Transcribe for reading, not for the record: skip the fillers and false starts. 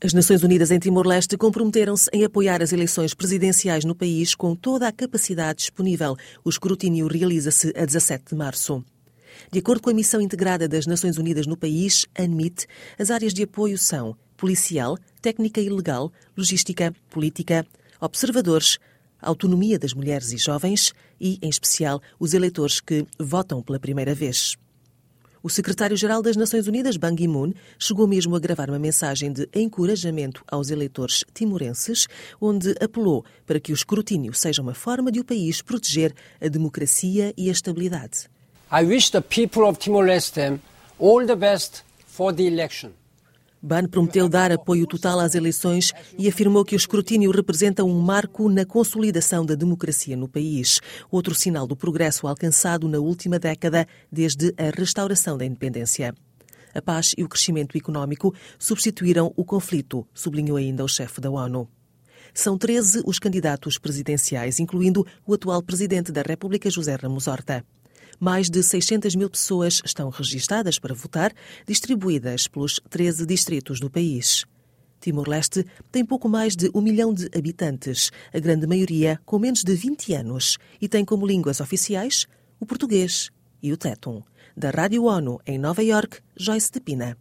As Nações Unidas em Timor-Leste comprometeram-se em apoiar as eleições presidenciais no país com toda a capacidade disponível. O escrutínio realiza-se a 17 de março. De acordo com a Missão Integrada das Nações Unidas no país, ANMIT, as áreas de apoio são policial, técnica e legal, logística, política, observadores, autonomia das mulheres e jovens e, em especial, os eleitores que votam pela primeira vez. O secretário-geral das Nações Unidas, Ban Ki-moon, chegou mesmo a gravar uma mensagem de encorajamento aos eleitores timorenses, onde apelou para que o escrutínio seja uma forma de o país proteger a democracia e a estabilidade. I wish the people of Timor-Leste all the best for the election. Ban prometeu dar apoio total às eleições e afirmou que o escrutínio representa um marco na consolidação da democracia no país, outro sinal do progresso alcançado na última década desde a restauração da independência. A paz e o crescimento económico substituíram o conflito, sublinhou ainda o chefe da ONU. São 13 os candidatos presidenciais, incluindo o atual presidente da República, José Ramos Horta. Mais de 600 mil pessoas estão registadas para votar, distribuídas pelos 13 distritos do país. Timor-Leste tem pouco mais de 1 milhão de habitantes, a grande maioria com menos de 20 anos, e tem como línguas oficiais o português e o tétum. Da Rádio ONU, em Nova Iorque, Joyce de Pina.